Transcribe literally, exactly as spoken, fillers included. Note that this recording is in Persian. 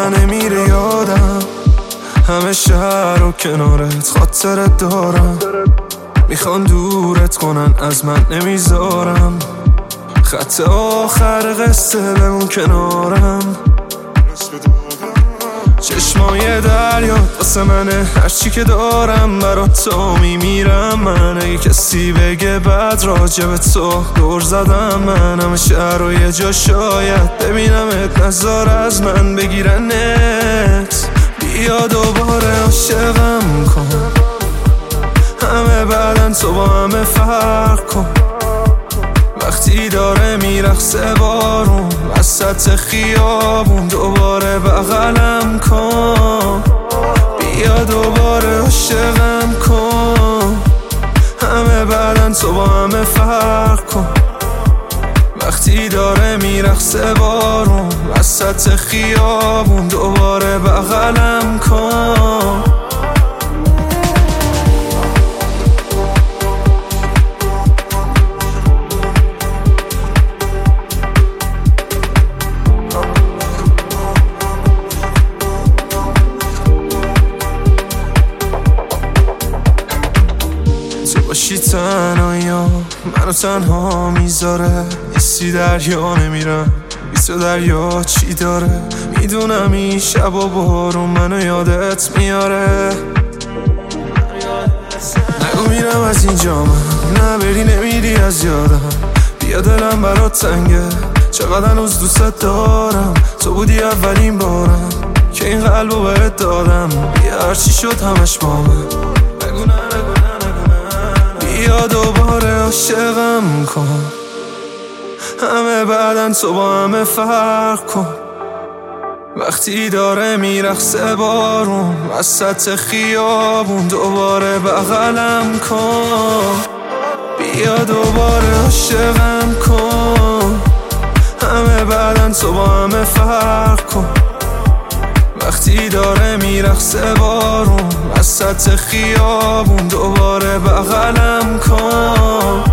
نه نمیره یادم، همه شهر و کنارت خاطرت دارم. میخوان دورت کنن از من نمیذارم، خط آخر قصه بمون کنارم. چشمای دریا واسه منه، هرچی که دارم برات تو میمیرم من. اگه کسی بگه بد راجب تو دور زدم من، همه شهر و یه جا شاید ببینمت، نظر از من بگیرنت. بیا دوباره عاشقم کن، همه بعدن تو با همه فرق کن. وقتی داره میرقصه بارون وسط خیابون، دوباره بغلم کن. بیا دوباره عاشقم کن، همه بعدن تو با همه فرق کن. وقتی داره میرقصه بارون وسط خیابون، دوباره بغلم کن. باشی تنهایا منو تنها میذاره، ایسی دریا نمیرم بیسو دریا چی داره. میدونم این شب و بارون منو یادت میاره. نگو میرم از اینجا من، نه بری نمیری از یادم. بیا دلم برات تنگه، چقدر هنوز دوست دارم. تو بودی اولین بارم که این قلبو بهت دادم. بیا هرچی شد همش با من، نگو نه نگو نه نگو نه. بیا دوباره عاشقم کن، همه بعدن تو با همه فرق کن. وقتی داره میرقصه بارون وسط خیابون، دوباره بغلم کن. بیا دوباره عاشقم کن، همه بعدن تو با همه فرق کن. وقتی داره میرقصه بارون وسط خیابون، دوباره بغلم کن.